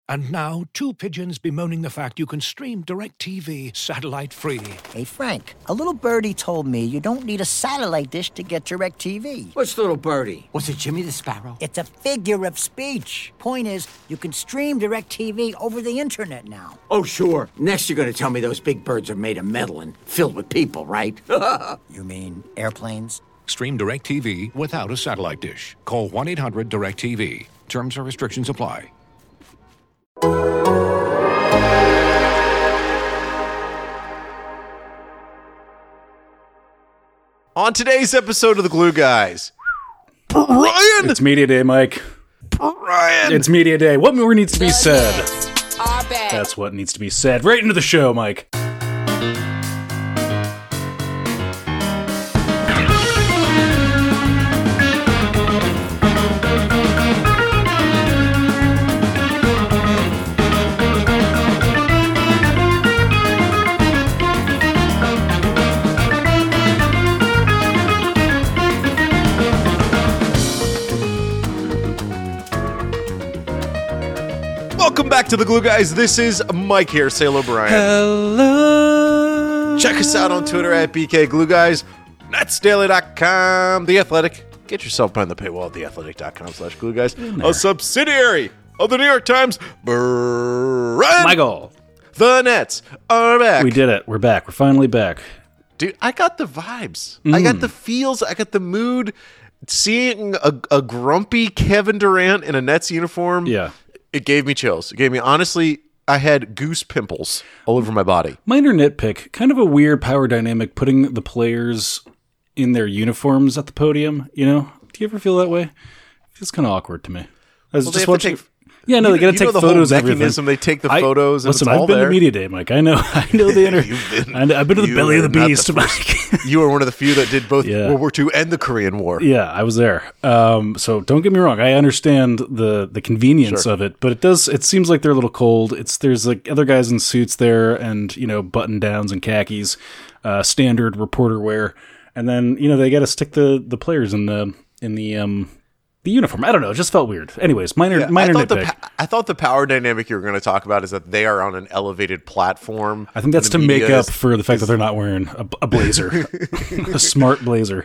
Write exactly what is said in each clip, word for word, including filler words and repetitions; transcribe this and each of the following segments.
And now, two pigeons bemoaning the fact you can stream DirecTV satellite-free. Hey, Frank, a little birdie told me you don't need a satellite dish to get DirecTV. What's little birdie? Was it Jimmy the Sparrow? It's a figure of speech. Point is, you can stream DirecTV over the internet now. Oh, sure. Next you're going to tell me those big birds are made of metal and filled with people, right? You mean airplanes? Stream DirecTV without a satellite dish. Call one eight hundred direct T V. Terms and restrictions apply. On today's episode of The Glue Guys, Brian! It's Media Day, Mike. Brian! It's Media Day. What more needs to be The said? hits are back. That's what needs to be said. Right into the show, Mike. Welcome back to The Glue Guys. This is Mike here. Say hello, Brian. Hello. Check us out on Twitter at B K Glue Guys, Nets Daily dot com, The Athletic. Get yourself behind the paywall at the athletic dot com slash glue guys. A subsidiary of the New York Times. Brian! Michael. The Nets are back. We did it. We're back. We're finally back. Dude, I got the vibes. I got the feels. I got the mood. Seeing a, a grumpy Kevin Durant in a Nets uniform, Yeah. it gave me chills. It gave me, honestly, I had goose pimples all over my body. Minor nitpick. Kind of a weird power dynamic putting the players in their uniforms at the podium, you know? Do you ever feel that way? It feels kind of awkward to me. I was Well, they just have to watching. take- Yeah, no, you they got to know take the photos whole of everything. mechanism, they take the I- photos and Listen, it's I've all been there. to Media Day, Mike. I know, I know the inner. You've been- I- I've been to the you belly of are the not beast, the Mike. You were one of the few that did both Yeah. World War Two and the Korean War. Yeah, I was there. Um, so don't get me wrong. I understand the the convenience Sure. of it, but it does. It seems like they're a little cold. It's there's like other guys in suits there, and you know button downs and khakis, uh, standard reporter wear, and then you know they got to stick the the players in the in the um the uniform. I don't know. It just felt weird. Anyways, minor Yeah, minor I thought, the, nitpick. pa- I thought the power dynamic you were going to talk about is that they are on an elevated platform. I think that's to The make media up is- for the fact that they're not wearing a, a blazer, a smart blazer.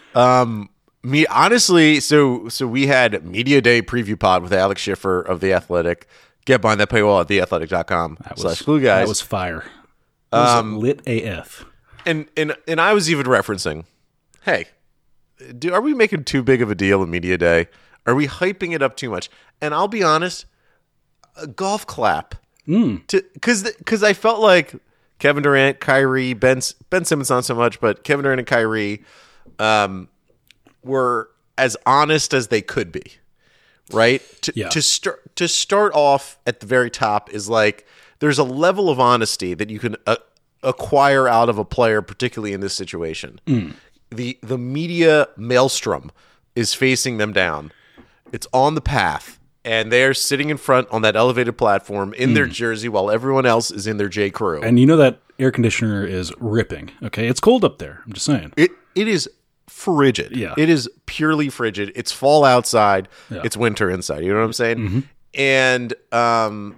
Me honestly, so so we had Media Day preview pod with Alex Schiffer of The Athletic. Get behind that paywall at the athletic dot com slash glue guys. That was fire. That was Um, lit A F. And and and I was even referencing, hey, do are we making too big of a deal of Media Day? Are we hyping it up too much? And I'll be honest, a golf clap. Mm. Because because I felt like Kevin Durant, Kyrie, Ben Ben Simmons not so much, but Kevin Durant and Kyrie um, were as honest as they could be, right? To, Yeah. to start to start off at the very top is like there's a level of honesty that you can uh, acquire out of a player, particularly in this situation. The the media maelstrom is facing them down. It's on the path, and they're sitting in front on that elevated platform in their jersey while everyone else is in their J. Crew. And you know that air conditioner is ripping. Okay, it's cold up there. I'm just saying. It it is frigid. Yeah. It is purely frigid. It's fall outside. Yeah. It's winter inside. You know what I'm saying? And um,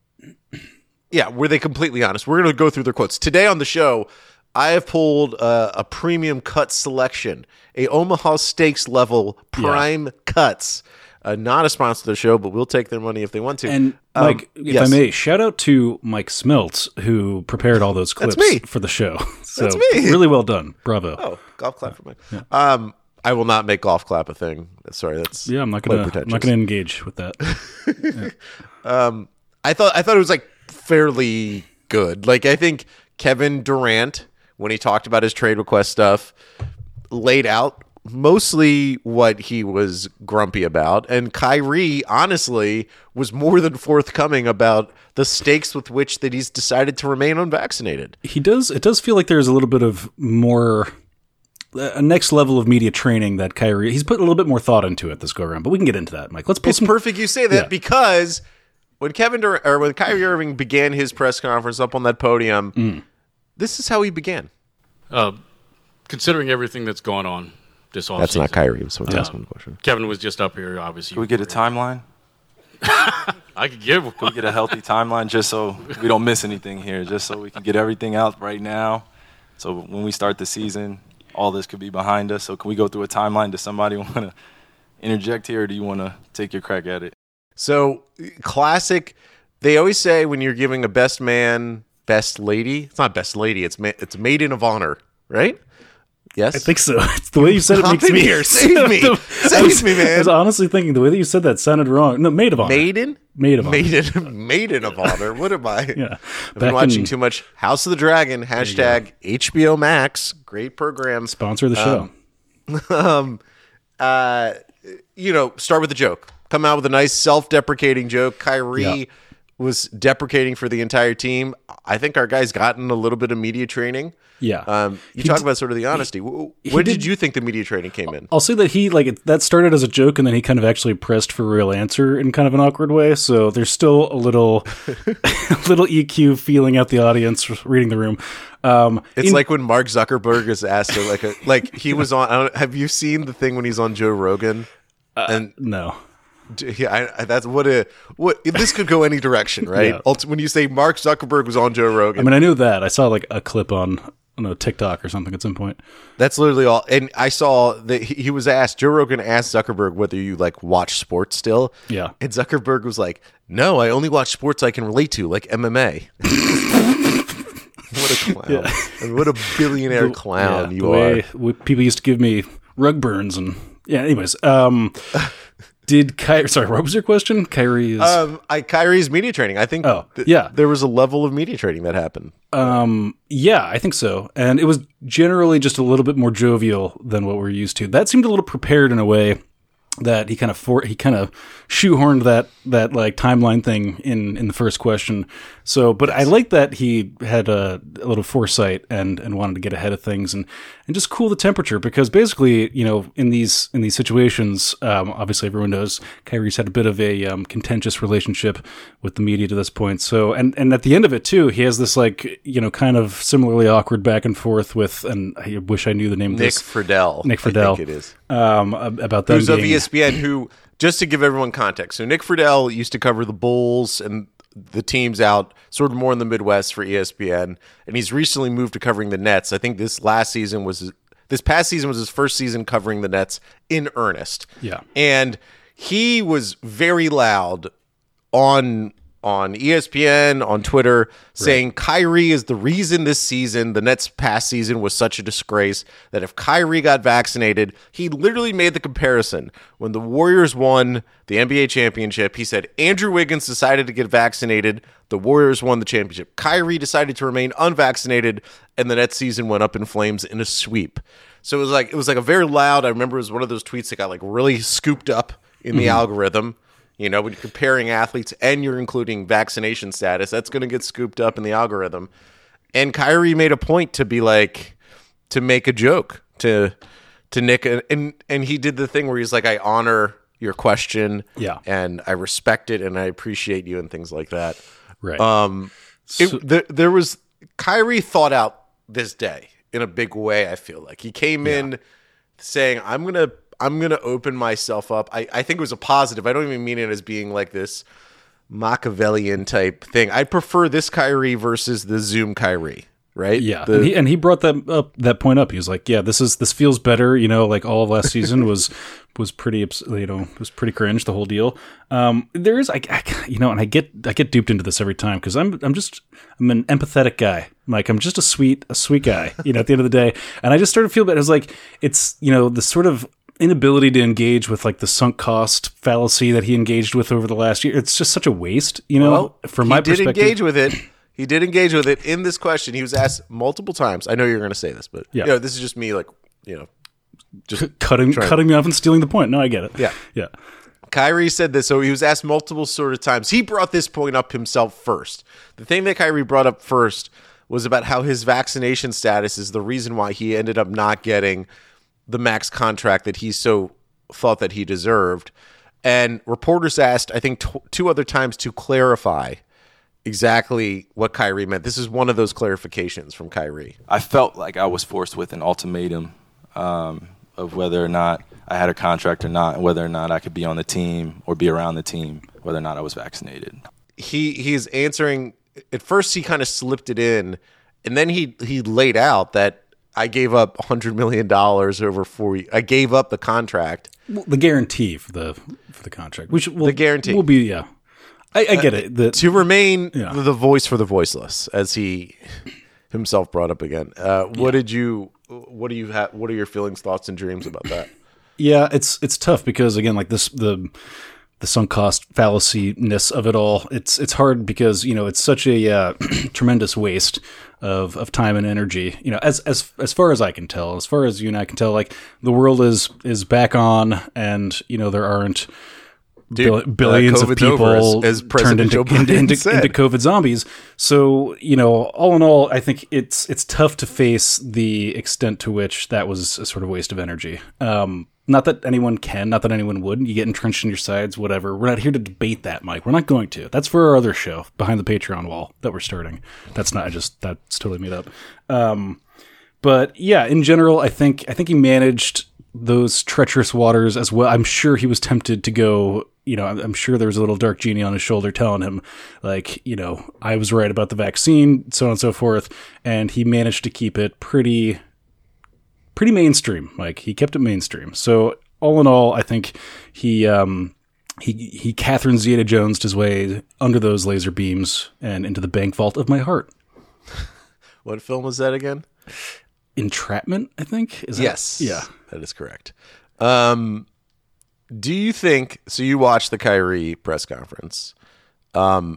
yeah, were they completely honest? We're going to go through their quotes today on the show. I have pulled uh, a premium cut selection, a Omaha Steaks level prime cuts. Uh, not a sponsor of the show, but we'll take their money if they want to. And Um, Mike, if yes. I may, shout out to Mike Smeltz who prepared all those clips me. for the show. So That's me. really well done. Bravo. Oh, golf clap for me. Um, I will not make golf clap a thing. Sorry, that's Yeah, I'm not quite gonna I'm pretentious. not gonna engage with that. I thought I thought it was like fairly good. Like I think Kevin Durant, when he talked about his trade request stuff, laid out mostly what he was grumpy about, and Kyrie honestly was more than forthcoming about the stakes with which that he's decided to remain unvaccinated. He does. It does feel like there's a little bit of more. A next level of media training that Kyrie, he's put a little bit more thought into it this go around, but we can get into that, Mike. Let's pull It's some. perfect you say that Yeah. because when Kevin Dur- or when Kyrie Irving began his press conference up on that podium, Mm. this is how he began. Uh, considering everything that's gone on this offseason. That's not Kyrie. So Yeah. that's one question. Kevin was just up here, obviously. Can we get a timeline? I could give Can we get a healthy timeline just so we don't miss anything here, just so we can get everything out right now? So when we start the season, all this could be behind us. So can we go through a timeline? Does somebody want to interject here, or do you want to take your crack at it? So, classic. They always say when you're giving a best man, best lady. It's not best lady. It's ma- it's maiden of honor, right? Yes, I think so. It's the way you said it Hop makes in me here. Save me. I Save was, me, man. I was honestly thinking the way that you said that sounded wrong. No, maid of honor. Maiden, Maid of honor. maiden, maiden of honor. What am I? Yeah. I've Back been watching in- too much House of the Dragon. Hashtag H B O Max. Great program. Sponsor the show. Um, uh, you know, start with a joke. Come out with a nice self-deprecating joke. Kyrie Yeah. was deprecating for the entire team. I think our guy's gotten a little bit of media training. Yeah. Um, you He talk d- about sort of the honesty. Where he did, did- you think the media training came in? I'll say that he like it, that started as a joke, and then he kind of actually pressed for a real answer in kind of an awkward way. So there's still a little, a little E Q feeling out the audience, reading the room. Um, It's in- like when Mark Zuckerberg is asked to like a, like he was on. I don't, have you seen the thing when he's on Joe Rogan? And no. yeah, I, I, that's what a what. This could go any direction, right? Yeah. Ulti- When you say Mark Zuckerberg was on Joe Rogan, I mean, I knew that. I saw like a clip on, on a TikTok or something at some point. that's literally all. And I saw that he, he was asked. Joe Rogan asked Zuckerberg whether you like watch sports still. Yeah. And Zuckerberg was like, "No, I only watch sports I can relate to, like M M A." What a clown! Yeah. I mean, what a billionaire clown Yeah, you the are. way w- people used to give me rug burns and yeah. Anyways, um, did Kyrie? Sorry, what was your question? Kyrie is. Um, I Kyrie's media training. I think. Oh, th- yeah. there was a level of media training that happened. Um, yeah, I think so. And it was generally just a little bit more jovial than what we're used to. That seemed a little prepared in a way that he kind of for, he kind of shoehorned that that like timeline thing in in the first question. So, but I like that he had a, a little foresight and and wanted to get ahead of things and and just cool the temperature, because basically, you know, in these in these situations, um, obviously everyone knows Kyrie's had a bit of a um, contentious relationship with the media to this point. So, and and at the end of it too, he has this like, you know, kind of similarly awkward back and forth with, and I wish I knew the name of Nick this. Friedel. Nick I Friedel. think it is. Um, about them Who's of being- E S P N, who, just to give everyone context, so Nick Friedel used to cover the Bulls and the teams out sort of more in the Midwest for E S P N, and he's recently moved to covering the Nets. I think this last season was, this past season was his first season covering the Nets in earnest. Yeah. And he was very loud on on E S P N, on Twitter, saying Kyrie is the reason this season, the Nets' past season, was such a disgrace, that if Kyrie got vaccinated, he literally made the comparison. When the Warriors won the N B A championship, he said Andrew Wiggins decided to get vaccinated, the Warriors won the championship. Kyrie decided to remain unvaccinated, and the Nets season went up in flames in a sweep. So it was like it was like a very loud, I remember it was one of those tweets that got like really scooped up in the algorithm. You know, when you're comparing athletes and you're including vaccination status, that's going to get scooped up in the algorithm. And Kyrie made a point to be like, to make a joke to to Nick. And, and, and he did the thing where he's like, I honor your question. Yeah. And I respect it and I appreciate you and things like that. Right. Um, So- it, there, there was, Kyrie thought out this day in a big way, I feel like. He came in saying, I'm going to, I'm going to open myself up. I, I think it was a positive. I don't even mean it as being like this Machiavellian type thing. I prefer this Kyrie versus the Zoom Kyrie, right? Yeah, The- and, he, and he brought that up that point up. He was like, "Yeah, this is this feels better." You know, like all of last season was was pretty, abs- you know, was pretty cringe, the whole deal. Um, there is, I, I, you know, and I get I get duped into this every time because I'm I'm just I'm an empathetic guy, Mike. I'm just a sweet a sweet guy. You know, at the end of the day, and I just started to feel bad. It was like it's you know the sort of inability to engage with like the sunk cost fallacy that he engaged with over the last year. It's just such a waste, you know, well, from he my did perspective. engage with it. He did engage with it in this question. He was asked multiple times. I know you're going to say this, but Yeah. you know, this is just me, like, you know, just cutting trying- cutting me off and stealing the point. No, I get it. Yeah. Yeah. Kyrie said this, so he was asked multiple sort of times. He brought this point up himself first. The thing that Kyrie brought up first was about how his vaccination status is the reason why he ended up not getting the max contract that he so thought that he deserved. And reporters asked, I think, t- two other times to clarify exactly what Kyrie meant. This is one of those clarifications from Kyrie. I felt like I was forced with an ultimatum. Um, of whether or not I had a contract or not, and whether or not I could be on the team or be around the team, whether or not I was vaccinated. He he's answering. At first, he kind of slipped it in, and then he he laid out that I gave up one hundred million dollars over four years. I gave up the contract. Well, the guarantee for the for the contract, which will, The guarantee. will be yeah. I, I get it. The, To remain Yeah. the voice for the voiceless, as he himself brought up again. Uh, what did you? What do you have? What are your feelings, thoughts, and dreams about that? Yeah, it's it's tough because again, like this the the sunk cost fallacy-ness of it all. It's it's hard because you know it's such a uh, tremendous waste of of time and energy. You know, as as as far as I can tell, as far as you and I can tell, like the world is is back on, and you know there aren't bill- Dude, billions uh, of COVID's people over, as- as turned President into, Joe Biden into, into, said. into COVID zombies. So you know, all in all, I think it's it's tough to face the extent to which that was a sort of waste of energy. Um, Not that anyone can, not that anyone would. You get entrenched in your sides, whatever. We're not here to debate that, Mike. We're not going to. That's for our other show, Behind the Patreon Wall, that we're starting. That's not, I just, that's totally made up. Um, but yeah, in general, I think, I think he managed those treacherous waters as well. I'm sure he was tempted to go, you know, I'm, I'm sure there was a little dark genie on his shoulder telling him, like, you know, I was right about the vaccine, so on and so forth. And he managed to keep it pretty, pretty mainstream. Like he kept it mainstream. So all in all, I think he um, he he Catherine Zeta-Jonesed his way under those laser beams and into the bank vault of my heart. What film was that again? Entrapment, I think. Is that, Yes. Yeah. That is correct. Um, do you think, so you watched the Kyrie press conference. Um,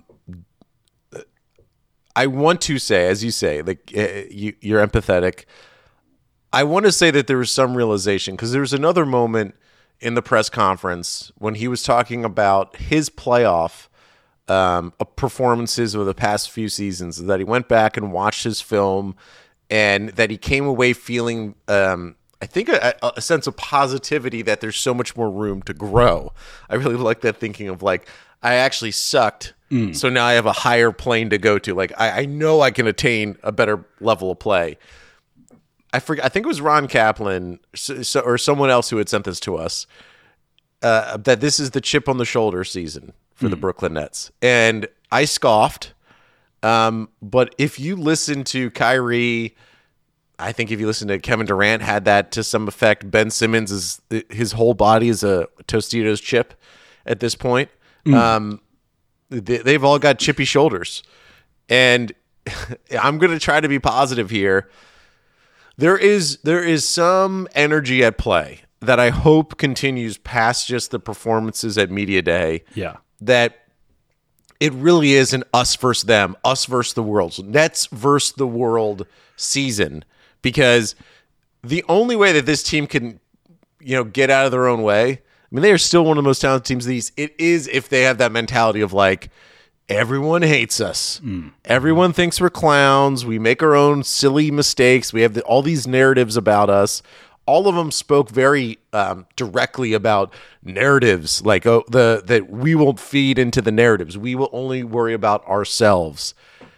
I want to say, as you say, like uh, you, you're empathetic. I want to say that there was some realization because there was another moment in the press conference when he was talking about his playoff um, performances over the past few seasons, that he went back and watched his film and that he came away feeling, um, I think, a, a sense of positivity that there's so much more room to grow. I really like that thinking of like, I actually sucked, mm. so now I have a higher plane to go to. Like, I, I know I can attain a better level of play. I forget. I think it was Ron Kaplan so, so, or someone else who had sent this to us, uh, that this is the chip on the shoulder season for mm. the Brooklyn Nets. And I scoffed. Um, but if you listen to Kyrie, I think if you listen to Kevin Durant, had that to some effect. Ben Simmons, is his whole body is a Tostitos chip at this point. Mm. Um, they, they've all got chippy shoulders. And I'm going to try to be positive here. There is there is some energy at play that I hope continues past just the performances at Media Day. Yeah. That it really is an us versus them, us versus the world. So Nets versus the world season. Because the only way that this team can, you know, get out of their own way, I mean, they are still one of the most talented teams in the East. It is if they have that mentality of like, everyone hates us. Mm. Everyone thinks we're clowns. We make our own silly mistakes. We have the, all these narratives about us. All of them spoke very um, directly about narratives, like oh, the that we won't feed into the narratives. We will only worry about ourselves.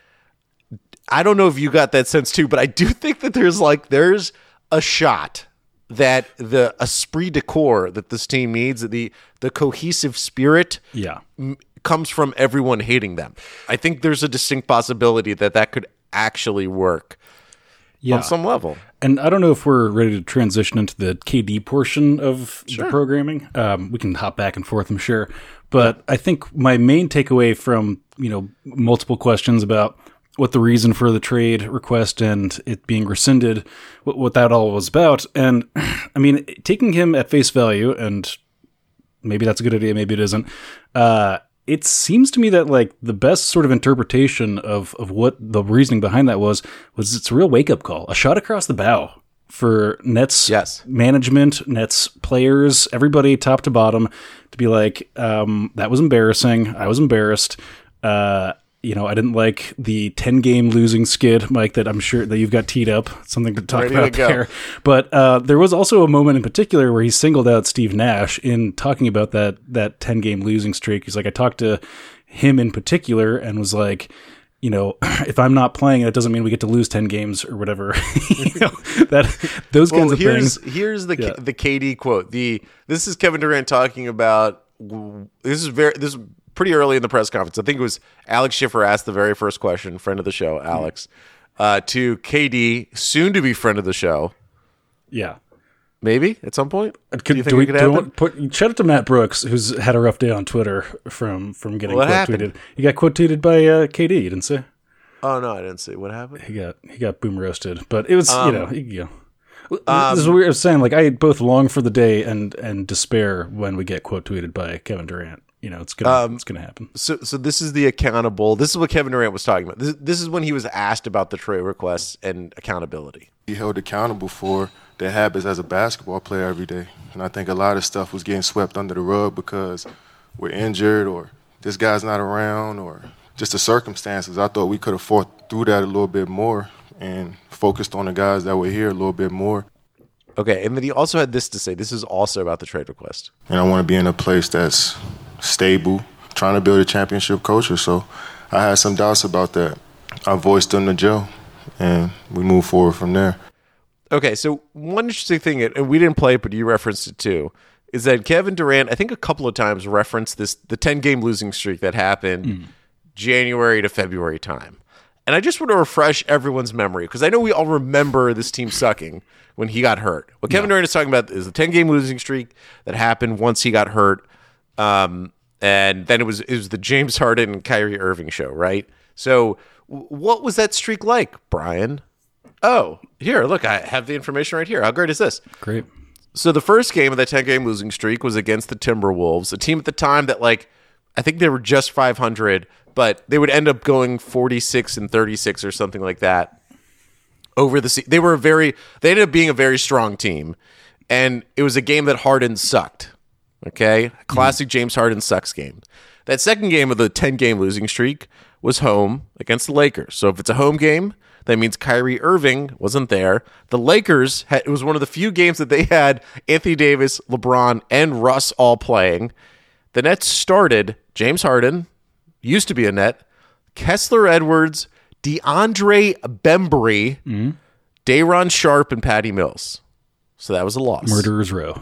I don't know if you got that sense too, but I do think that there's like there's a shot that the esprit de corps that this team needs, the the cohesive spirit, yeah. m- comes from everyone hating them. I think there's a distinct possibility that that could actually work yeah. on some level. And I don't know if we're ready to transition into the K D portion of sure. the programming. Um, we can hop back and forth, I'm sure. But I think my main takeaway from, you know, multiple questions about what the reason for the trade request and it being rescinded, what, what that all was about. And I mean, taking him at face value, and maybe that's a good idea, maybe it isn't. Uh, it seems to me that like the best sort of interpretation of, of what the reasoning behind that was, was it's a real wake up call, a shot across the bow for Nets yes. management, Nets players, everybody top to bottom to be like, um, that was embarrassing. I was embarrassed. Uh, You know, I didn't like the ten-game losing skid, Mike, that I'm sure that you've got teed up. Something to talk Ready about to there. But uh, there was also a moment in particular where he singled out Steve Nash in talking about that that ten-game losing streak. He's like, I talked to him in particular and was like, you know, if I'm not playing, that doesn't mean we get to lose ten games or whatever. you know, that those well, kinds of here's, things. Here's the Yeah. the K D quote. The this is Kevin Durant talking about. This is very this is pretty early in the press conference. I think it was Alex Schiffer asked the very first question, friend of the show, Alex, uh, to K D, soon to be friend of the show. Yeah. Maybe at some point. Could, do you think do we, it could do we happen? want- put, shout out to Matt Brooks, who's had a rough day on Twitter from from getting What quote happened? tweeted. He got quote tweeted by uh, K D. You didn't say? Oh no, I didn't see what happened. He got he got boom roasted, but it was Um, you know he, you know. this is what we were saying. Like I both long for the day and and despair when we get quote tweeted by Kevin Durant. You know, it's gonna Um, it's gonna happen. So, so this is the accountable. This is what Kevin Durant was talking about. This, this is when he was asked about the trade requests and accountability. He held accountable for their habits as a basketball player every day. And I think a lot of stuff was getting swept under the rug because we're injured or this guy's not around or just the circumstances. I thought we could have fought through that a little bit more and focused on the guys that were here a little bit more. Okay, and then he also had this to say. This is also about the trade request. And I want to be in a place that's stable, trying to build a championship culture. So I had some doubts about that. I voiced them to Joe, and we moved forward from there. Okay, so one interesting thing, and we didn't play it, but you referenced it too, is that Kevin Durant, I think a couple of times referenced this the ten-game losing streak that happened mm. January to February time. And I just want to refresh everyone's memory, because I know we all remember this team sucking when he got hurt. What Kevin yeah. Durant is talking about is the ten-game losing streak that happened once he got hurt. Um, and then it was it was the James Harden and Kyrie Irving show, right? So w- what was that streak like, Brian? Oh, here, look, I have the information right here. How great is this? Great. So the first game of that ten-game losing streak was against the Timberwolves, a team at the time that, like, I think they were just five hundred, but they would end up going forty-six and thirty-six or something like that over the season. They were a very, they ended up being a very strong team, and it was a game that Harden sucked. Okay, classic mm. James Harden sucks game. That second game of the ten-game losing streak was home against the Lakers. So if it's a home game, that means Kyrie Irving wasn't there. The Lakers, had, it was one of the few games that they had Anthony Davis, LeBron, and Russ all playing. The Nets started James Harden, used to be a Net, Kessler Edwards, DeAndre Bembry, mm. Day'Ron Sharpe, and Patty Mills. So that was a loss. Murderer's Row.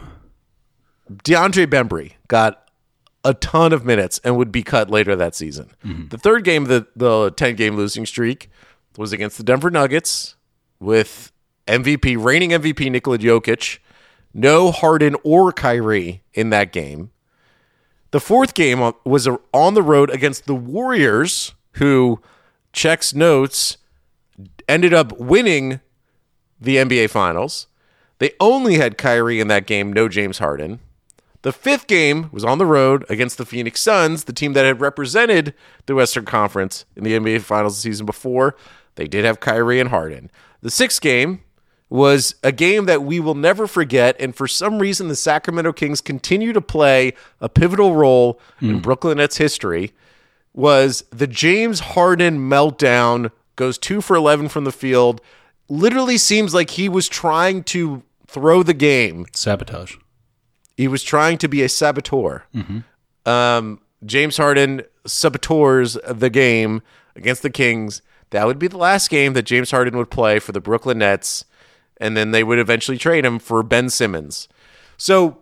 DeAndre Bembry got a ton of minutes and would be cut later that season. Mm-hmm. The third game of the, the ten-game losing streak was against the Denver Nuggets with M V P, reigning M V P Nikola Jokic. No Harden or Kyrie in that game. The fourth game was on the road against the Warriors, who, checks notes, ended up winning the N B A Finals. They only had Kyrie in that game, no James Harden. The fifth game was on the road against the Phoenix Suns, the team that had represented the Western Conference in the N B A Finals the season before. They did have Kyrie and Harden. The sixth game was a game that we will never forget, and for some reason the Sacramento Kings continue to play a pivotal role mm. in Brooklyn Nets history, was the James Harden meltdown, goes two for eleven from the field, literally seems like he was trying to throw the game. Sabotage. He was trying to be a saboteur. Mm-hmm. Um, James Harden saboteurs the game against the Kings. That would be the last game that James Harden would play for the Brooklyn Nets, and then they would eventually trade him for Ben Simmons. So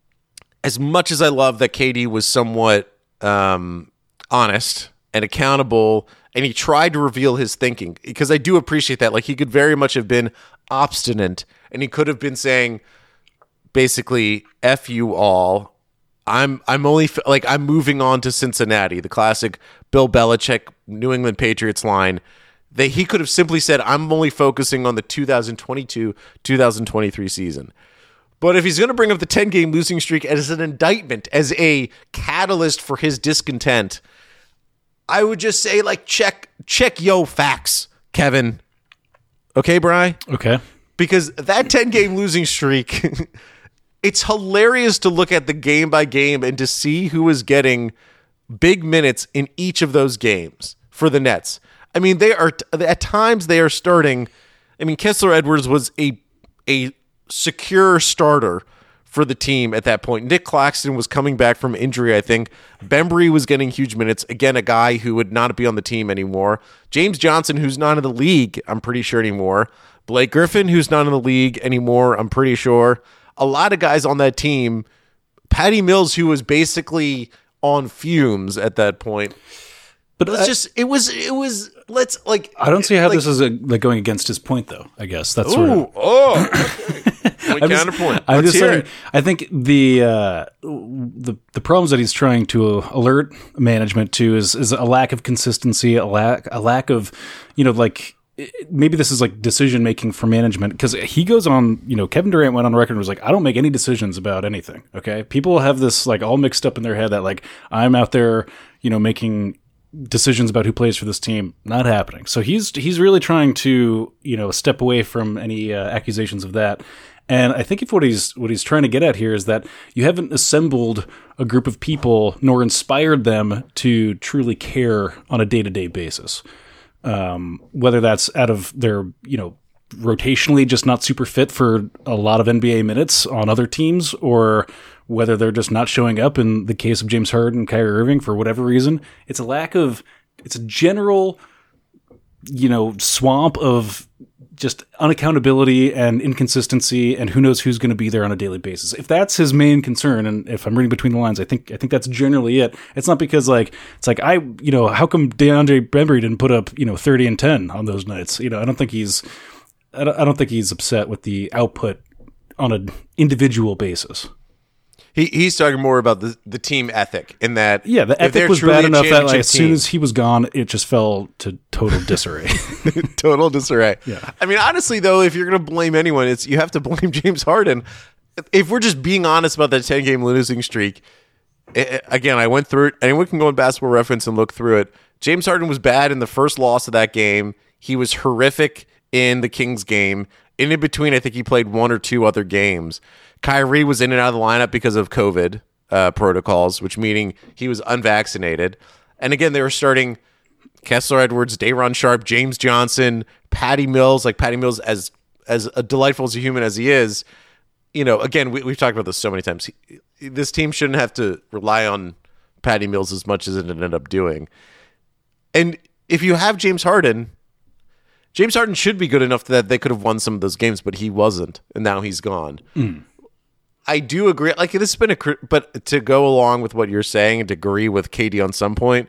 as much as I love that K D was somewhat um, honest and accountable, and he tried to reveal his thinking, because I do appreciate that. Like, he could very much have been obstinate, and he could have been saying, basically, F you all. I'm I'm only like I'm moving on to Cincinnati, the classic Bill Belichick New England Patriots line. That he could have simply said, I'm only focusing on the two thousand twenty-two two thousand twenty-three season. But if he's going to bring up the ten-game losing streak as an indictment, as a catalyst for his discontent, I would just say, like, check check yo facts, Kevin. Okay, Bri? Okay. Because that ten-game losing streak, it's hilarious to look at the game by game and to see who is getting big minutes in each of those games for the Nets. I mean, they are at times they are starting. I mean, Kessler Edwards was a a secure starter for the team at that point. Nick Claxton was coming back from injury, I think. Bembry was getting huge minutes. Again, a guy who would not be on the team anymore. James Johnson, who's not in the league, I'm pretty sure anymore. Blake Griffin, who's not in the league anymore, I'm pretty sure. A lot of guys on that team. Patty Mills, who was basically on fumes at that point. But let's I, just, it was, it was, let's like. I don't see how like, this is a, like going against his point, though, I guess. That's sort ooh, of. Oh, okay. I'm counterpoint. Just, I'm Let's just hear saying, it. I think the, uh, the the problems that he's trying to alert management to is is a lack of consistency, a lack a lack of, you know, like maybe this is like decision making for management, because he goes on, you know, Kevin Durant went on record and was like, I don't make any decisions about anything. Okay, people have this like all mixed up in their head that like I'm out there, you know, making decisions about who plays for this team. Not happening. So he's he's really trying to, you know, step away from any uh, accusations of that. And I think if what he's what he's trying to get at here is that you haven't assembled a group of people nor inspired them to truly care on a day-to-day basis. Um, whether that's out of their, you know, rotationally just not super fit for a lot of N B A minutes on other teams, or whether they're just not showing up in the case of James Harden and Kyrie Irving for whatever reason. It's a lack of, it's a general, you know, swamp of just unaccountability and inconsistency, and who knows who's going to be there on a daily basis. If that's his main concern, and if I'm reading between the lines, I think I think that's generally it. It's not because like it's like I, you know, how come DeAndre Bembry didn't put up, you know, thirty and ten on those nights? You know, I don't think he's, I don't, I don't think he's upset with the output on an individual basis. He he's talking more about the, the team ethic, in that yeah, the ethic was bad enough that like, as soon as he was gone, it just fell to total disarray. Total disarray. Yeah. I mean, honestly, though, if you're going to blame anyone, it's you have to blame James Harden. If we're just being honest about that ten-game losing streak, it, again, I went through it. Anyone can go on Basketball Reference and look through it. James Harden was bad in the first loss of that game. He was horrific in the Kings game. And in between, I think he played one or two other games. Kyrie was in and out of the lineup because of COVID uh, protocols, which meaning he was unvaccinated. And again, they were starting Kessler Edwards, Day'Ron Sharpe, James Johnson, Patty Mills. Like Patty Mills, as as a delightful as a human as he is, you know, again, we, we've talked about this so many times. He, this team shouldn't have to rely on Patty Mills as much as it ended up doing. And if you have James Harden, James Harden should be good enough that they could have won some of those games, but he wasn't, and now he's gone. Mm. I do agree. Like this has been a, but to go along with what you're saying and to agree with K D on some point,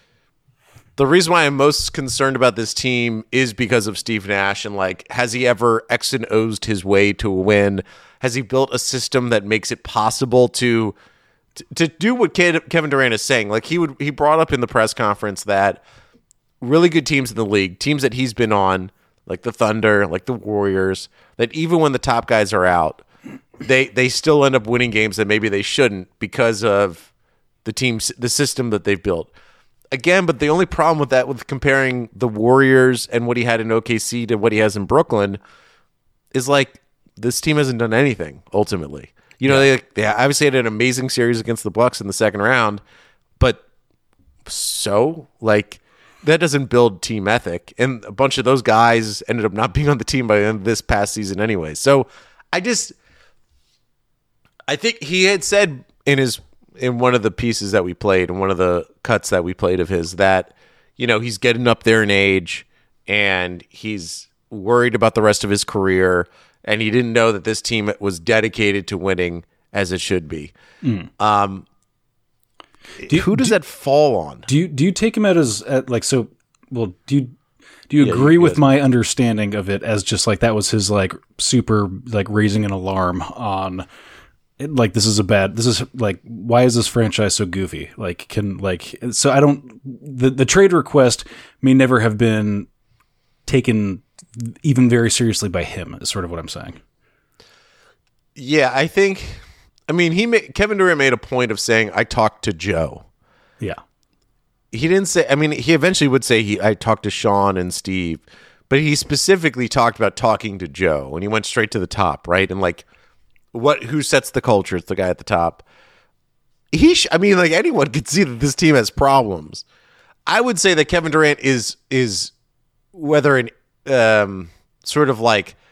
the reason why I'm most concerned about this team is because of Steve Nash, and like, has he ever X and O's his way to a win? Has he built a system that makes it possible to to, to do what Kevin Durant is saying? Like he would, he brought up in the press conference that really good teams in the league, teams that he's been on, like the Thunder, like the Warriors, that even when the top guys are out, they they still end up winning games that maybe they shouldn't because of the teams, the system that they've built. Again, but the only problem with that, with comparing the Warriors and what he had in O K C to what he has in Brooklyn, is like this team hasn't done anything ultimately. You know, yeah. they they obviously had an amazing series against the Bucks in the second round, but so like. That doesn't build team ethic. And a bunch of those guys ended up not being on the team by the end of this past season anyway. So I just, I think he had said in his, in one of the pieces that we played, in one of the cuts that we played of his, that, you know, he's getting up there in age and he's worried about the rest of his career. And he didn't know that this team was dedicated to winning as it should be. Mm. Um, Do you, Who does do, that fall on? Do you do you take him out as at like so? Well, do you do you yeah, agree you with my understanding of it as just like that was his like super like raising an alarm on like this is a bad this is like why is this franchise so goofy? Like can like so I don't the the trade request may never have been taken even very seriously by him. Is sort of what I'm saying. Yeah, I think. I mean, he made, Kevin Durant made a point of saying, I talked to Joe. Yeah. He didn't say, I mean, he eventually would say, he I talked to Sean and Steve, but he specifically talked about talking to Joe, and he went straight to the top, right? And like, what? Who sets the culture? It's the guy at the top. He, sh- I mean, like anyone could see that this team has problems. I would say that Kevin Durant is, is whether an um, sort of like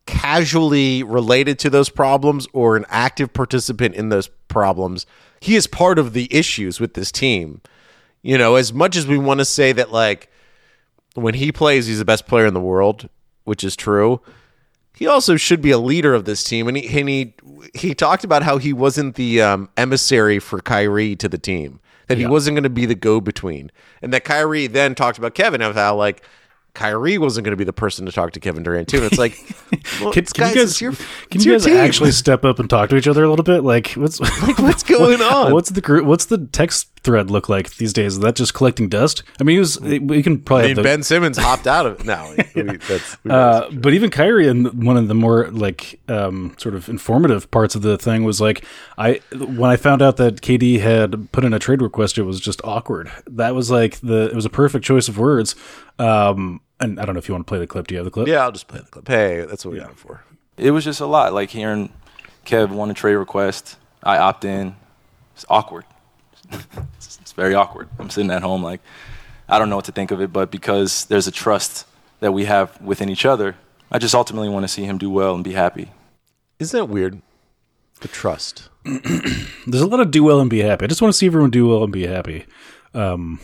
casually related to those problems or an active participant in those problems. He is part of the issues with this team. You know, as much as we want to say that, like, when he plays, he's the best player in the world, which is true, he also should be a leader of this team. And he and he, he talked about how he wasn't the um, emissary for Kyrie to the team, that he Yeah. wasn't going to be the go-between. And that Kyrie then talked about Kevin, of how, like, Kyrie wasn't going to be the person to talk to Kevin Durant too. And it's like, well, Can, can guys, you guys, it's your, can it's you your guys team. actually step up and talk to each other a little bit? Like, what's what's going on? What's the group? What's the text thread look like these days? Is that just collecting dust? I mean, he was. We can probably. I have mean, the, Ben Simmons hopped out of it. No, we, that's, we Uh, but even Kyrie, and one of the more like um, sort of informative parts of the thing was like, I when I found out that K D had put in a trade request, it was just awkward. That was like the it was a perfect choice of words. Um, and I don't know if you want to play the clip. Do you have the clip? yeah, I'll just play the clip. Hey, that's what we're going for. It was just a lot. Like hearing Kev want a trade request, I opt in. It's awkward. it's, it's very awkward. I'm sitting at home like, I don't know what to think of it, but because there's a trust that we have within each other, I just ultimately want to see him do well and be happy. Isn't that weird? The trust. There's a lot of do well and be happy. I just want to see everyone do well and be happy. Um,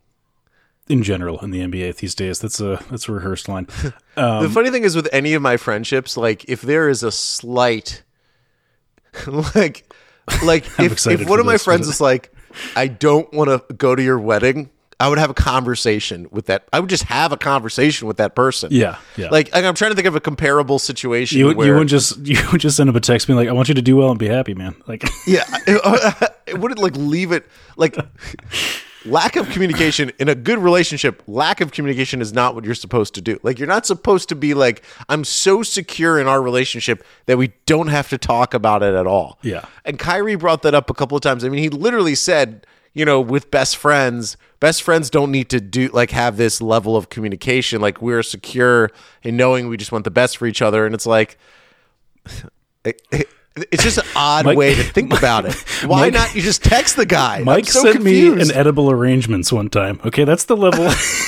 in general, in the N B A these days, that's a that's a rehearsed line. Um, the funny thing is, with any of my friendships, like if there is a slight, like, like if, excited if one for of my this, friends but- is like, I don't want to go to your wedding, I would have a conversation with that. I would just have a conversation with that person. Yeah, yeah. Like, like I'm trying to think of a comparable situation. you where, you would just you would just send him a text being like, "I want you to do well and be happy, man." Like, yeah, it, it wouldn't like leave it like. Lack of communication in a good relationship, lack of communication is not what you're supposed to do. Like, you're not supposed to be like, I'm so secure in our relationship that we don't have to talk about it at all. Yeah. And Kyrie brought that up a couple of times. I mean, he literally said, you know, with best friends, best friends don't need to do like have this level of communication. Like, we're secure in knowing we just want the best for each other. And it's like, it, it, it's just an odd Mike- way to think about it. Why Mike- not you just text the guy? I'm Mike so sent confused. me an edible arrangements one time. Okay, that's the level.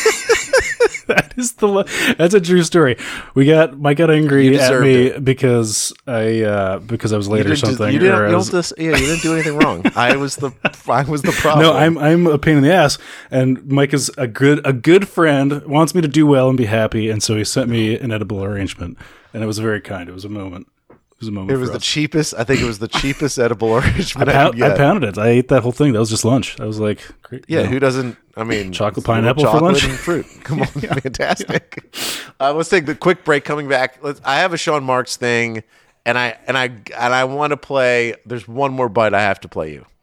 that is the. Le- that's a true story. We got Mike got angry You at deserved me it. because I uh, because I was late You or didn't do- something. You didn't, or I you don't was- dis- yeah, you didn't do anything wrong. I was the I was the problem. no, I'm I'm a pain in the ass, and Mike is a good a good friend. Wants me to do well and be happy, and so he sent me an edible arrangement, and it was very kind. It was a moment. It was a moment. It was for the us. cheapest. I think it was the cheapest edible arrangement I, I, could pound, I get. pounded it. I ate that whole thing. That was just lunch. I was like, great. Yeah, you know. who doesn't? I mean, Chocolate it's a little pineapple for chocolate lunch? and fruit. Come on, fantastic. Uh, let's take the quick break. Coming back, let's, I have a Sean Marks thing, and I and I and I want to play. There's one more bite I have to play you.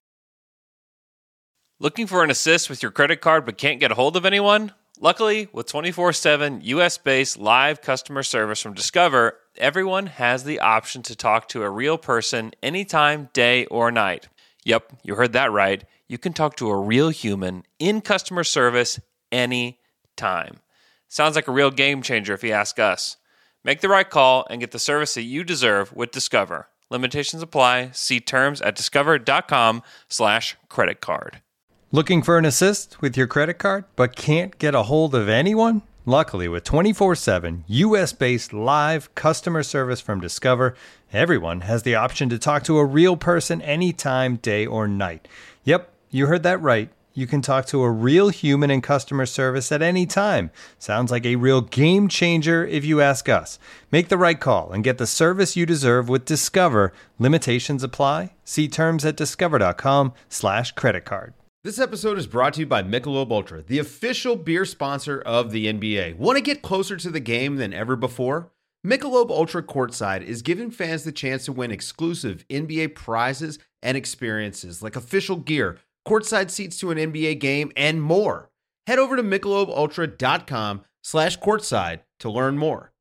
Looking for an assist with your credit card but can't get a hold of anyone? Luckily, with twenty-four seven U S-based live customer service from Discover, everyone has the option to talk to a real person anytime, day or night. Yep, you heard that right. You can talk to a real human in customer service anytime. Sounds like a real game changer if you ask us. Make the right call and get the service that you deserve with Discover. Limitations apply. See terms at discover.com slash credit card. Looking for an assist with your credit card but can't get a hold of anyone? Luckily, with twenty-four seven U S-based live customer service from Discover, everyone has the option to talk to a real person anytime, day or night. Yep, you heard that right. You can talk to a real human in customer service at any time. Sounds like a real game changer if you ask us. Make the right call and get the service you deserve with Discover. Limitations apply. See terms at discover.com slash credit card. This episode is brought to you by Michelob Ultra, the official beer sponsor of the N B A. Want to get closer to the game than ever before? Michelob Ultra Courtside is giving fans the chance to win exclusive N B A prizes and experiences like official gear, courtside seats to an N B A game, and more. Head over to michelobultra.com slash courtside to learn more.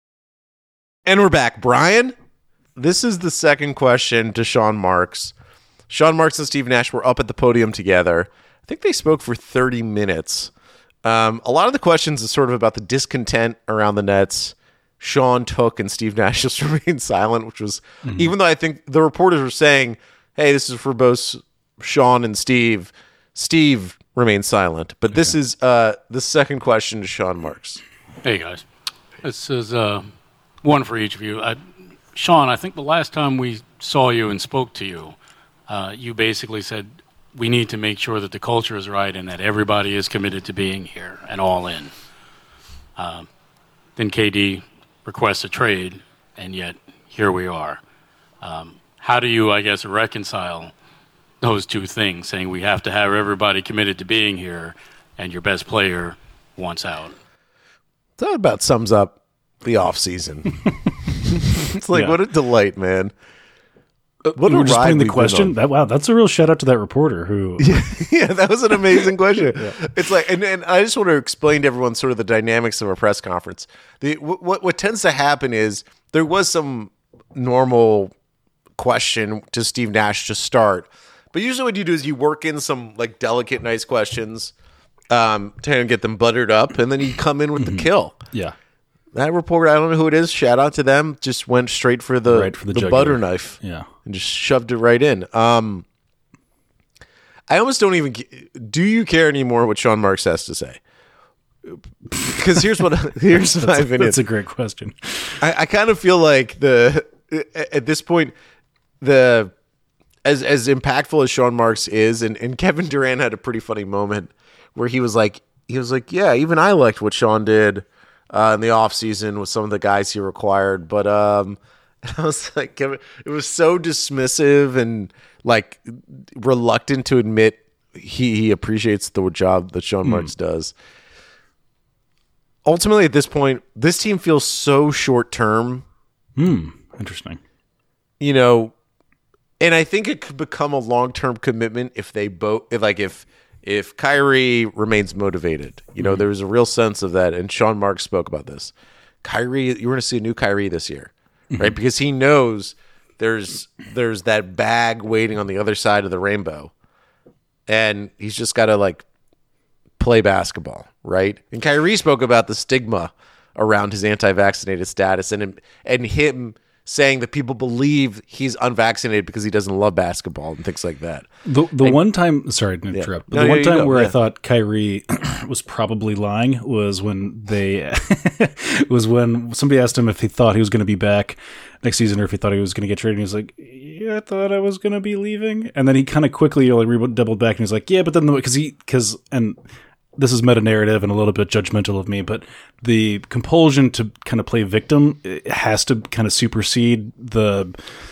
And we're back. Brian, this is the second question to Sean Marks. Sean Marks and Steve Nash were up at the podium together. I think they spoke for thirty minutes. Um, a lot of the questions is sort of about the discontent around the Nets. Sean took and Steve Nash just remained silent, which was, mm-hmm. even though I think the reporters were saying, hey, this is for both Sean and Steve, Steve remained silent. But this is uh, the second question to Sean Marks. Hey, guys. This is uh, one for each of you. Uh, Sean, I think the last time we saw you and spoke to you, uh, you basically said we need to make sure that the culture is right and that everybody is committed to being here and all in. Uh, then K D requests a trade, and yet here we are. Um, how do you, I guess, reconcile those two things, saying we have to have everybody committed to being here and your best player wants out? That about sums up the offseason. It's like, Yeah. what a delight, man. What we a were just ride playing the we've been question. on. That wow, that's a real shout out to that reporter who. Yeah, that was an amazing question. It's like, and, and I just want to explain to everyone sort of the dynamics of a press conference. The what what tends to happen is there was some normal question to Steve Nash to start, but usually what you do is you work in some like delicate, nice questions um, to kind of get them buttered up, and then you come in with the kill. Yeah. That reporter, I don't know who it is. Shout out to them. Just went straight for the Right for the the jugular. butter knife. Yeah. And just shoved it right in. Um, I almost don't even. Do you care anymore what Sean Marks has to say? Because here's what here's That's my a- opinion. that's a great question. I, I kind of feel like the at this point the as as impactful as Sean Marks is, and, and Kevin Durant had a pretty funny moment where he was like he was like, yeah, even I liked what Sean did uh, in the offseason with some of the guys he required, but um. I was like, Kevin, it was so dismissive and like reluctant to admit he, he appreciates the job that Sean Marks does. Ultimately, at this point, this team feels so short term. Hmm. Interesting. You know, and I think it could become a long term commitment if they both, if, like if if Kyrie remains motivated. You know, Mhm. there was a real sense of that, and Sean Marks spoke about this. Kyrie, you're going to see a new Kyrie this year. Right, because he knows there's there's that bag waiting on the other side of the rainbow, and he's just got to like play basketball, right? And Kyrie spoke about the stigma around his anti-vaccinated status, and and him saying that people believe he's unvaccinated because he doesn't love basketball and things like that. The the And- one time, sorry to interrupt, but No, the yeah, one you time go, where yeah. I thought Kyrie was probably lying was when they was when somebody asked him if he thought he was going to be back next season or if he thought he was going to get traded. And he was like, "Yeah, I thought I was going to be leaving," and then he kind of quickly like re- doubled back and he's like, "Yeah, but then because he because and." This is meta narrative and a little bit judgmental of me, but the compulsion to kind of play victim it has to kind of supersede the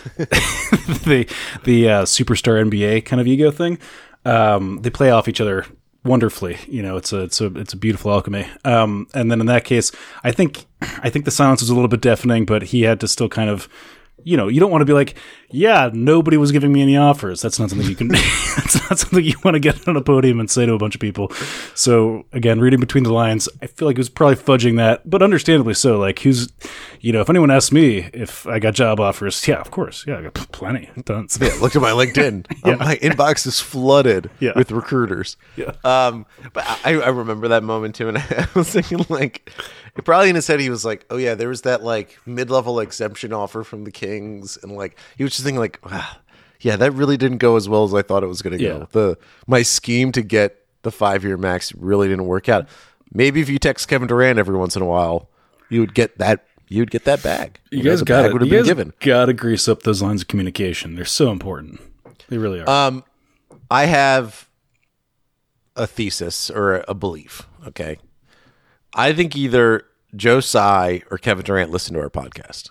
the the uh, superstar N B A kind of ego thing. Um, they play off each other wonderfully. You know, it's a it's a it's a beautiful alchemy. Um, and then in that case, I think I think the silence was a little bit deafening, but he had to still kind of. You know, you don't want to be like, yeah, nobody was giving me any offers. That's not something you can, that's not something you want to get on a podium and say to a bunch of people. So again, reading between the lines, I feel like he was probably fudging that, but understandably so. Like who's, you know, if anyone asks me if I got job offers, yeah, of course. Yeah, I got plenty. Tons. Yeah, look at my LinkedIn. Yeah. My inbox is flooded Yeah. with recruiters. Yeah. Um, but I, I remember that moment too, and I was thinking like, probably in his head he was like, "Oh yeah, there was that like mid-level exemption offer from the Kings," and like he was just thinking like, "Wow, yeah, that really didn't go as well as I thought it was going to Yeah. go. The my scheme to get the five-year max really didn't work out. Maybe if you text Kevin Durant every once in a while, you would get that." You'd get that bag. You know, guys the got bag to would have you been guys given. got to grease up those lines of communication. They're so important. They really are. Um, I have a thesis or a belief. Okay, I think either Joe Tsai or Kevin Durant listen to our podcast.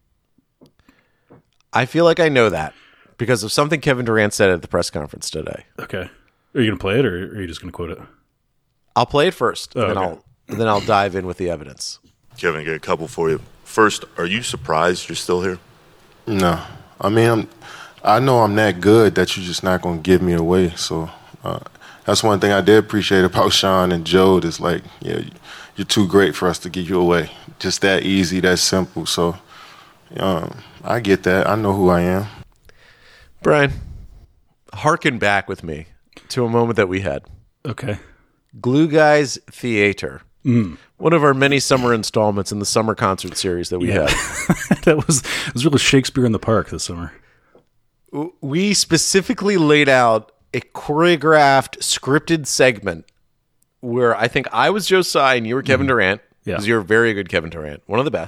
I feel like I know that because of something Kevin Durant said at the press conference today. Okay, are you gonna play it or are you just gonna quote it? I'll play it first, Oh, and then okay. I'll then I'll dive in with the evidence. Kevin, get a couple for you. First, are you surprised you're still here? No, I mean, I'm, I know I'm that good that you're just not going to give me away. So uh, that's one thing I did appreciate about Sean and Joe. Is like, yeah, you're too great for us to give you away. Just that easy, that simple. So um, I get that. I know who I am. Brian, hearken back with me to a moment that we had. Okay. Glue Guys Theater. Mm. One of our many summer installments in the summer concert series that we Yeah. had. that was it was really Shakespeare in the Park this summer. We specifically laid out a choreographed, scripted segment where I think I was Joe Tsai and you were Kevin Durant, Yeah. because you're a very good Kevin Durant, one of the best.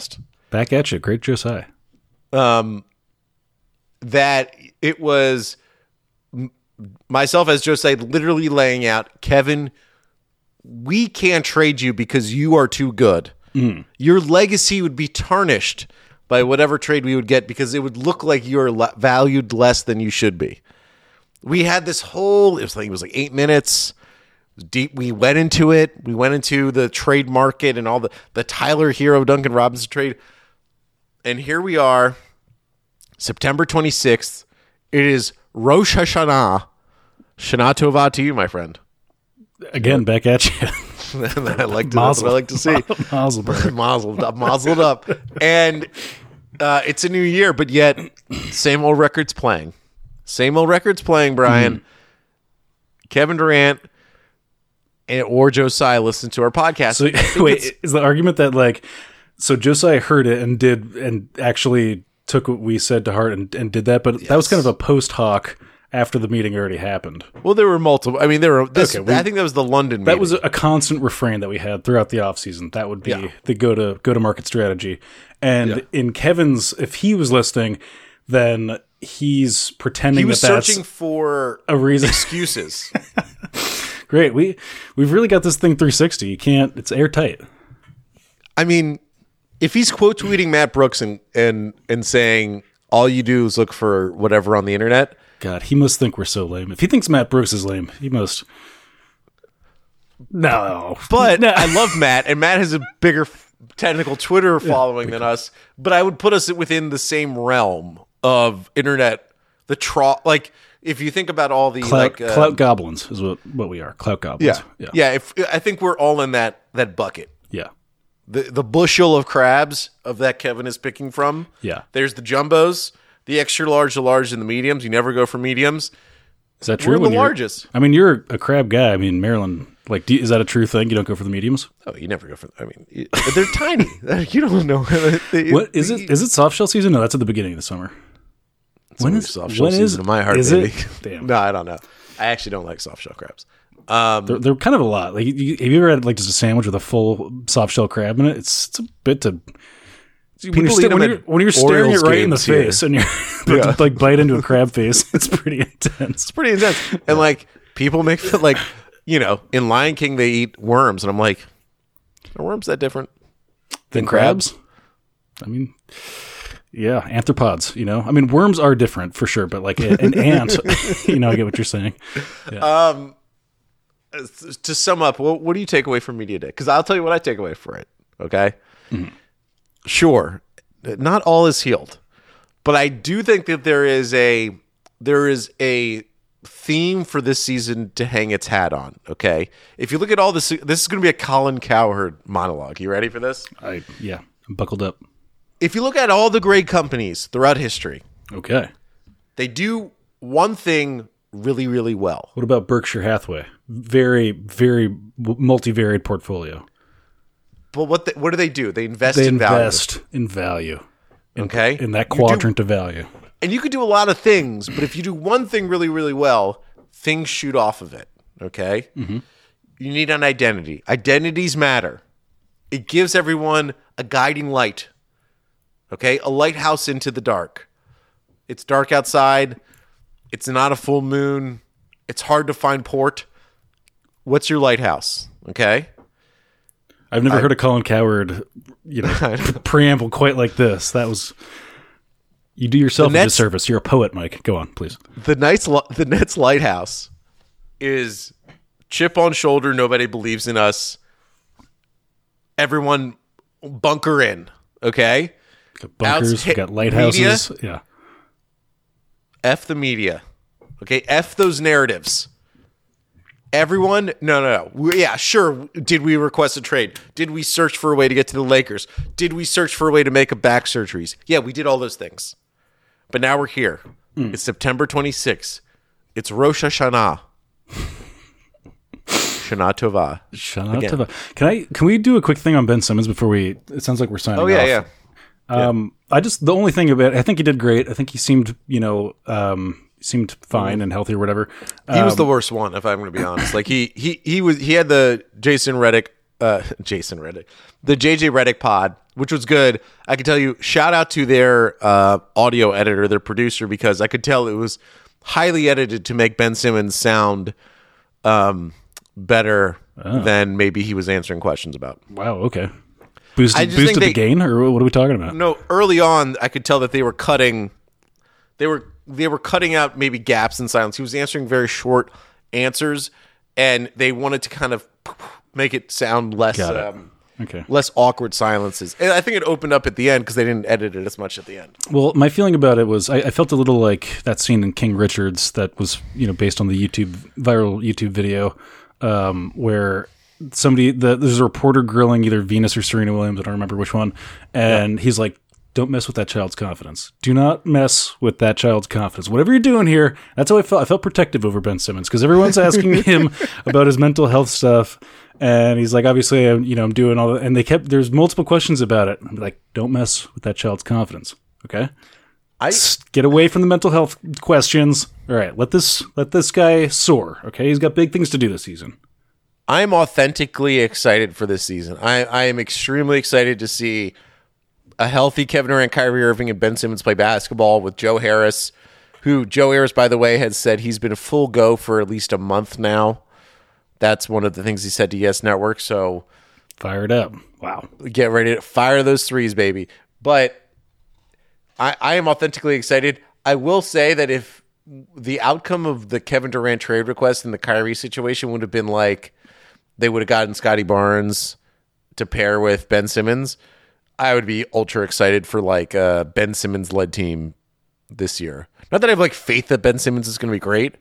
Back at you. Great Josiah. Um, that it was m- myself as Josiah literally laying out, Kevin, we can't trade you because you are too good. Mm. Your legacy would be tarnished by whatever trade we would get because it would look like you're le- valued less than you should be. We had this whole, it was like, it was like eight minutes deep. We went into it. We went into the trade market and all the, the Tyler Hero, Duncan Robinson trade. And here we are, September twenty-sixth. It is Rosh Hashanah. Shana Tova to you, my friend. Again, back at you. I like to, that's what I like to see. Mazel, brother. Mazel up, mazeled up. And uh, it's a new year, but yet same old records playing. Same old records playing, Brian. Mm. Kevin Durant and, or Josiah listen to our podcast. So, wait, is the argument that, like, so Josiah heard it and did, and actually took what we said to heart and, and did that, but yes. That was kind of a post hoc after the meeting already happened. Well, there were multiple. I mean, there were. This, okay, we, I think that was the London meeting. That was a constant refrain that we had throughout the offseason. That would be yeah. the go to go to market strategy. And yeah. in Kevin's, if he was listening, then he's pretending he was that that's searching for a reason. Excuses. Great. We we've really got this thing three sixty. You can't. It's airtight. I mean, if he's quote tweeting Matt Brooks and and and saying all you do is look for whatever on the internet. God, he must think we're so lame. If he thinks Matt Brooks is lame, he must. No, but no. I love Matt, and Matt has a bigger technical Twitter following yeah, than us. But I would put us within the same realm of internet. The tro like if you think about all the clout, like, uh, clout goblins is what what we are. Clout goblins. Yeah, yeah. yeah if, I think we're all in that that bucket. Yeah. The the bushel of crabs of that Kevin is picking from. Yeah. There's the jumbos. The extra large, the large, and the mediums. You never go for mediums. Is that true? We're the largest. I mean, you're a crab guy. I mean, Maryland. Like, do you, is that a true thing? You don't go for the mediums? Oh, you never go for. I mean, you, they're tiny. You don't know. They, what is it? Is it soft shell season? No, that's at the beginning of the summer. It's when is soft shell when season is, in my heart, is baby? It? Damn. No, I don't know. I actually don't like soft shell crabs. Um, they're, they're kind of a lot. Like, you, have you ever had like just a sandwich with a full soft shell crab in it? It's, it's a bit to. When you're, st- when, you're, when you're staring it right in the face here. And you're yeah. like bite into a crab face, it's pretty intense. It's pretty intense. And like people make it like, you know, in Lion King they eat worms, and I'm like, are worms that different than, than crabs? crabs? I mean, yeah, arthropods. You know, I mean, worms are different for sure, but like an ant, you know, I get what you're saying. Yeah. Um, to sum up, what, what do you take away from Media Day? Because I'll tell you what I take away for it. Okay. Mm-hmm. Sure, not all is healed, but I do think that there is a there is a theme for this season to hang its hat on. Okay, if you look at all this, this is going to be a Colin Cowherd monologue. You ready for this? I yeah, I'm buckled up. If you look at all the great companies throughout history, okay, they do one thing really, really well. What about Berkshire Hathaway? Very, very multivariate portfolio. But what the, what do they do? They invest they in value. They invest in value. In, okay. In that quadrant do, of value. And you could do a lot of things, but if you do one thing really, really well, things shoot off of it. Okay. Mm-hmm. You need an identity. Identities matter. It gives everyone a guiding light. Okay. A lighthouse into the dark. It's dark outside. It's not a full moon. It's hard to find port. What's your lighthouse? Okay. I've never I, heard a Colin Cowherd, you know, preamble quite like this. That was you do yourself a Nets, disservice. You're a poet, Mike. Go on, please. The Nets, the Nets lighthouse is chip on shoulder. Nobody believes in us. Everyone bunker in. Okay, we got bunkers. Outs, we got lighthouses. Media, yeah. F the media. Okay, F those narratives. Everyone, no, no, no. We, yeah, sure. Did we request a trade? Did we search for a way to get to the Lakers? Did we search for a way to make a back surgeries? Yeah, we did all those things. But now we're here. Mm. It's September twenty-sixth. It's Rosh Hashanah. Shana Tova. Shana Again. Tova. Can I? Can we do a quick thing on Ben Simmons before we? It sounds like we're signing. Oh yeah, off. yeah. Um, yeah. I just the only thing about I think he did great. I think he seemed, you know, um, seemed fine mm. and healthy or whatever. He um, was the um, worst one, if I'm going to be honest. Like he he he was he had the Jason Reddick, uh, Jason Reddick, the J J Reddick pod, which was good. I can tell you, shout out to their uh, audio editor, their producer, because I could tell it was highly edited to make Ben Simmons sound um, better oh. than maybe he was answering questions about. Wow, okay. Boosted, boosted they, the gain, or what are we talking about? No, early on, I could tell that they were cutting, they were they were cutting out maybe gaps in silence. He was answering very short answers, and they wanted to kind of make it sound less it. um, okay. less awkward silences. And I think it opened up at the end because they didn't edit it as much at the end. Well, my feeling about it was I, I felt a little like that scene in King Richards that was, you know, based on the YouTube viral YouTube video um, where somebody the, there's a reporter grilling either Venus or Serena Williams, I don't remember which one, and yeah. he's like, don't mess with that child's confidence. Do not mess with that child's confidence. Whatever you're doing here, that's how I felt. I felt protective over Ben Simmons because everyone's asking him about his mental health stuff, and he's like, obviously, I'm, you know, I'm doing all that. And they kept there's multiple questions about it. I'm like, don't mess with that child's confidence. Okay, I get away from the mental health questions. All right, let this let this guy soar. Okay, he's got big things to do this season. I'm authentically excited for this season. I, I am extremely excited to see a healthy Kevin Durant, Kyrie Irving, and Ben Simmons play basketball with Joe Harris, who Joe Harris, by the way, has said he's been full go for at least a month now. That's one of the things he said to Yes Network. So fire it up. Wow. Get ready to fire those threes, baby. But I, I am authentically excited. I will say that if the outcome of the Kevin Durant trade request and the Kyrie situation would have been like they would have gotten Scotty Barnes to pair with Ben Simmons, I would be ultra excited for like a Ben Simmons led team this year. Not that I have like faith that Ben Simmons is going to be great,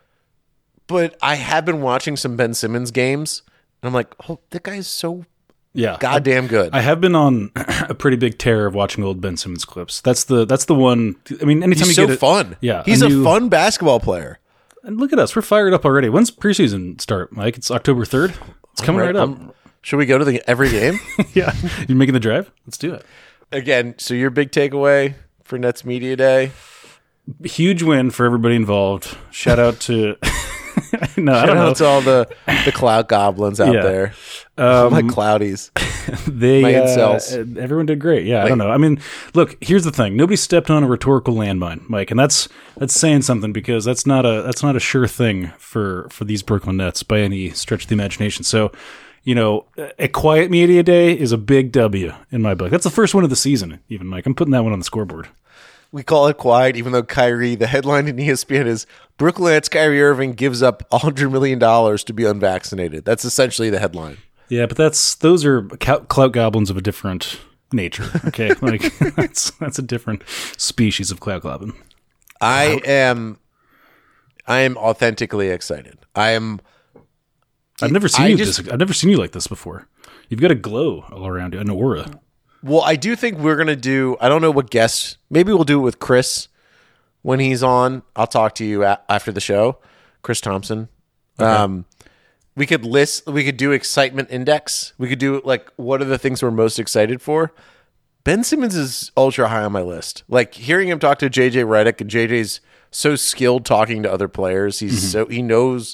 but I have been watching some Ben Simmons games and I'm like, oh, that guy's so yeah, goddamn good. I have been on a pretty big tear of watching old Ben Simmons clips. That's the that's the one. I mean, anytime he's you so get it, fun. Yeah, he's a, a new, fun basketball player. And look at us, we're fired up already. When's preseason start, Mike? It's October third. It's coming right, right up. I'm, Should we go to the every game? Yeah. You making the drive? Let's do it. Again, so your big takeaway for Nets Media Day? Huge win for everybody involved. Shout out to no, Shout I don't out know. to all the, the cloud goblins out Yeah. there. Um, My cloudies. They My uh, incels. everyone did great. Yeah, I Like- don't know. I mean, look, here's the thing. Nobody stepped on a rhetorical landmine, Mike, and that's that's saying something because that's not a that's not a sure thing for for these Brooklyn Nets by any stretch of the imagination. So, you know, a quiet media day is a big W in my book. That's the first one of the season, even, Mike. I'm putting that one on the scoreboard. We call it quiet, even though Kyrie, the headline in E S P N is Brooklyn Nets Kyrie Irving gives up one hundred million dollars to be unvaccinated. That's essentially the headline. Yeah, but that's those are clout goblins of a different nature. Okay, like that's that's a different species of clout goblin. I am, I am authentically excited. I am. I've never seen I you just- this. I've never seen you like this before. You've got a glow all around you, an aura. Well, I do think we're gonna do. I don't know what guests. Maybe we'll do it with Chris when he's on. I'll talk to you a- after the show, Chris Thompson. Okay. Um, we could list. We could do excitement index. We could do like what are the things we're most excited for. Ben Simmons is ultra high on my list. Like hearing him talk to J J Redick, and J J's so skilled talking to other players. He's Mm-hmm. so he knows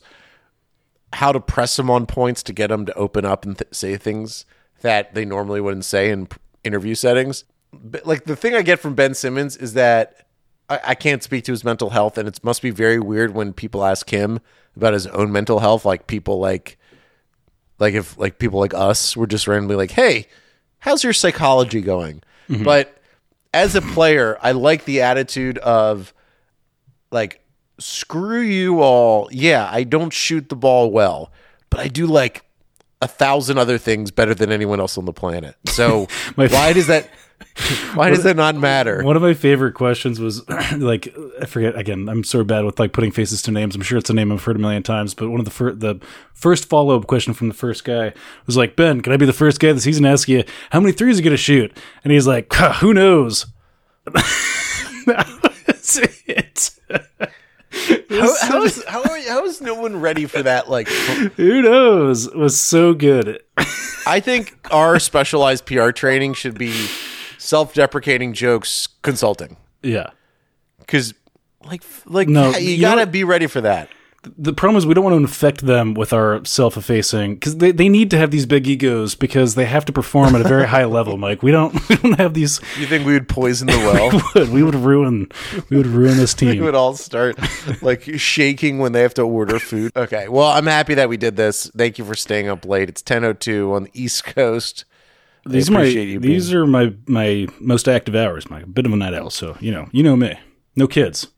how to press them on points to get them to open up and th- say things that they normally wouldn't say in p- interview settings. But like the thing I get from Ben Simmons is that I, I can't speak to his mental health, and it must be very weird when people ask him about his own mental health. Like people like, like if like people like us were just randomly like, "Hey, how's your psychology going?" Mm-hmm. But as a player, I like the attitude of like, screw you all. Yeah, I don't shoot the ball well, but I do like a thousand other things better than anyone else on the planet. So My- why does that why does that not matter? One of my favorite questions was like, I forget again. I'm so bad with like putting faces to names. I'm sure it's a name I've heard a million times. But one of the fir- the first follow up question from the first guy was like, Ben, can I be the first guy this season to ask you how many threes are you going to shoot? And he's like, who knows? That's it. How, how, is, how, are, how is no one ready for that? Like, who knows? It was so good. I think our specialized P R training should be self-deprecating jokes consulting. Yeah, because like, like No, you, you gotta know- be ready for that. the problem is we don't want to infect them with our self-effacing, because they, they need to have these big egos because they have to perform at a very high level, Mike. We don't we don't have these. You think we would poison the well? we would. We would ruin. We would ruin this team. We would all start like shaking when they have to order food. Okay. Well, I'm happy that we did this. Thank you for staying up late. It's ten oh two on the East Coast. These are my these being... are my my most active hours. Mike, a bit of a night owl, so you know you know me. No kids.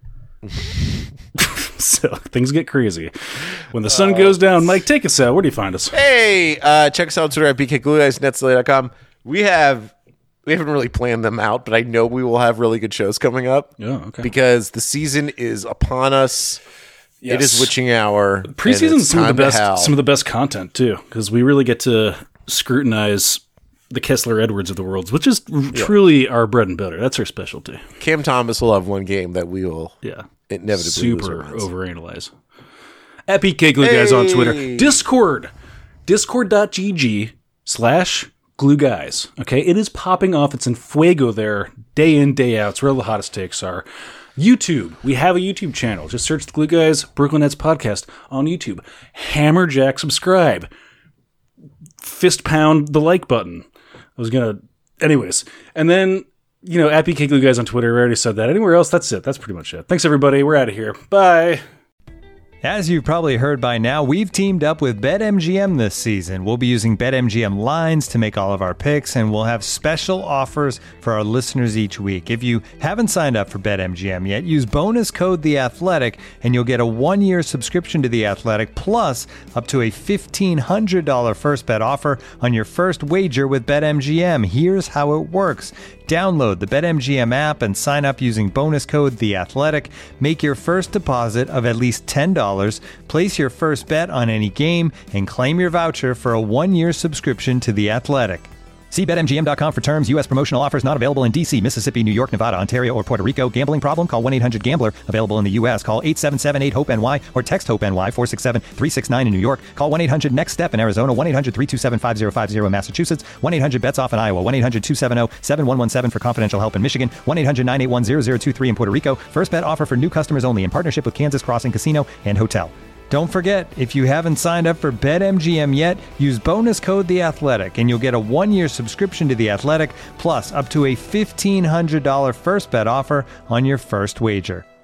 So things get crazy. When the sun uh, goes down, Mike, take us out. Where do you find us? Hey, uh, check us out on Twitter at B K Glue Guys, net slate dot com. We have we haven't really planned them out, but I know we will have really good shows coming up. Yeah, okay. Because the season is upon us. Yes. It is witching hour. Preseason is some of the best some of the best content too, because we really get to scrutinize the Kessler Edwards of the world, which is yeah. truly our bread and butter. That's our specialty. Cam Thomas will have one game that we will yeah. inevitably super overanalyze. At B K Glue Guys on Twitter. Discord. Discord.gg slash Glue Guys. Okay, it is popping off. It's in fuego there, day in, day out. It's where the hottest takes are. YouTube. We have a YouTube channel. Just search the Glue Guys Brooklyn Nets podcast on YouTube. Hammerjack subscribe. Fist pound the like button. I was gonna, anyways, and then you know at B K Glue Guys on Twitter. I already said that. Anywhere else, that's it. That's pretty much it. Thanks everybody. We're out of here. Bye. As you've probably heard by now, we've teamed up with BetMGM this season. We'll be using BetMGM lines to make all of our picks, and we'll have special offers for our listeners each week. If you haven't signed up for BetMGM yet, use bonus code The Athletic, and you'll get a one-year subscription to The Athletic, plus up to a fifteen hundred dollars first bet offer on your first wager with BetMGM. Here's how it works. Download the BetMGM app and sign up using bonus code The Athletic. Make your first deposit of at least ten dollars, place your first bet on any game, and claim your voucher for a one-year subscription to The Athletic. See Bet M G M dot com for terms. U S promotional offers not available in D C, Mississippi, New York, Nevada, Ontario, or Puerto Rico. Gambling problem? Call one eight hundred gambler. Available in the U S. Call eight seven seven eight hope N Y or text HOPE-NY four six seven three six nine in New York. Call one eight hundred next step in Arizona. one eight hundred three two seven five zero five zero in Massachusetts. one eight hundred bets off in Iowa. one eight hundred two seven zero seven one one seven for confidential help in Michigan. one eight hundred nine eight one zero zero two three in Puerto Rico. First bet offer for new customers only in partnership with Kansas Crossing Casino and Hotel. Don't forget, if you haven't signed up for BetMGM yet, use bonus code The Athletic, and you'll get a one-year subscription to The Athletic, plus up to a fifteen hundred dollars first bet offer on your first wager.